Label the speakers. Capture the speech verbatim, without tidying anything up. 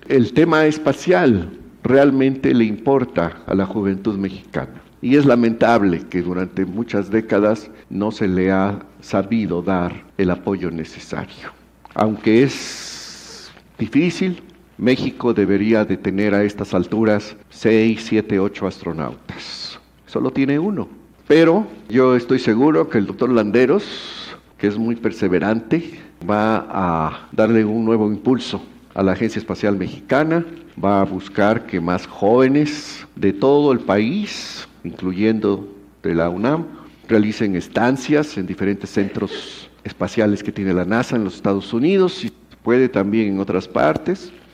Speaker 1: el tema espacial realmente le importa a la juventud mexicana. Y es lamentable que durante muchas décadas no se le ha sabido dar el apoyo necesario. Aunque es difícil, México debería de tener a estas alturas seis, siete, ocho astronautas. Solo tiene uno. Pero yo estoy seguro que el doctor Landeros, que es muy perseverante, va a darle un nuevo impulso a la Agencia Espacial Mexicana, va a buscar que más jóvenes de todo el país, incluyendo de la UNAM, realicen estancias en diferentes centros espaciales que tiene la NASA en los Estados Unidos y puede también en otras partes.